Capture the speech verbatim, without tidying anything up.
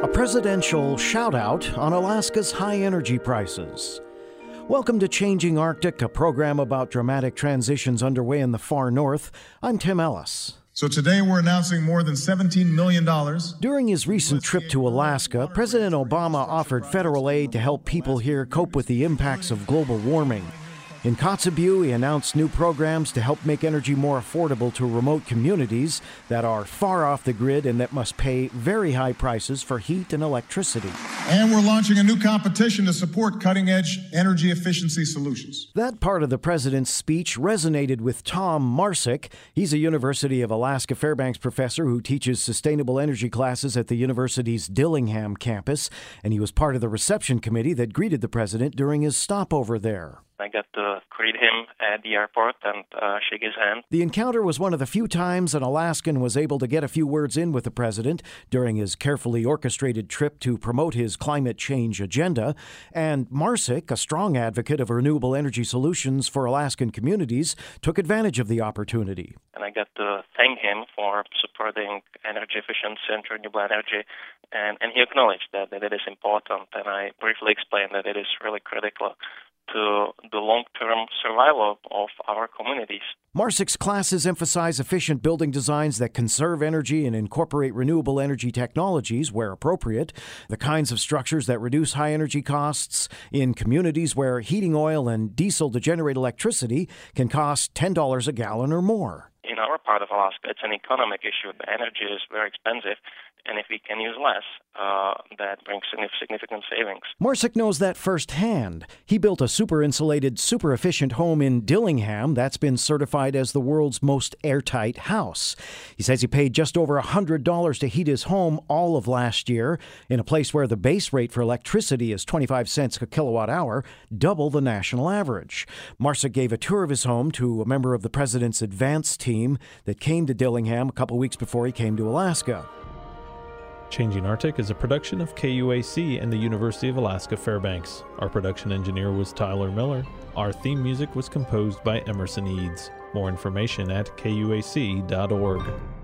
A presidential shout-out on Alaska's high energy prices. Welcome to Changing Arctic, a program about dramatic transitions underway in the far north. I'm Tim Ellis. So today we're announcing more than seventeen million dollars. During his recent trip to Alaska, President Obama offered federal aid to help people here cope with the impacts of global warming. In Kotzebue, he announced new programs to help make energy more affordable to remote communities that are far off the grid and that must pay very high prices for heat and electricity. And we're launching a new competition to support cutting-edge energy efficiency solutions. That part of the president's speech resonated with Tom Marsick. He's a University of Alaska Fairbanks professor who teaches sustainable energy classes at the university's Dillingham campus, and he was part of the reception committee that greeted the president during his stopover there. I got to greet him at the airport and uh, shake his hand. The encounter was one of the few times an Alaskan was able to get a few words in with the president during his carefully orchestrated trip to promote his climate change agenda. And Marsick, a strong advocate of renewable energy solutions for Alaskan communities, took advantage of the opportunity. And I got to thank him for supporting energy efficiency and renewable energy. And, and he acknowledged that, that it is important. And I briefly explained that it is really critical to the long-term survival of our communities. Marsick's classes emphasize efficient building designs that conserve energy and incorporate renewable energy technologies where appropriate, the kinds of structures that reduce high energy costs in communities where heating oil and diesel to generate electricity can cost ten dollars a gallon or more. In our part of Alaska, it's an economic issue. The energy is very expensive, and if we can use less, uh, that brings significant savings. Marsick knows that firsthand. He built a super-insulated, super-efficient home in Dillingham that's been certified as the world's most airtight house. He says he paid just over one hundred dollars to heat his home all of last year in a place where the base rate for electricity is twenty-five cents a kilowatt hour, double the national average. Marsick gave a tour of his home to a member of the president's advance team that came to Dillingham a couple weeks before he came to Alaska. Changing Arctic is a production of K U A C and the University of Alaska Fairbanks. Our production engineer was Tyler Miller. Our theme music was composed by Emerson Eads. More information at K U A C dot org.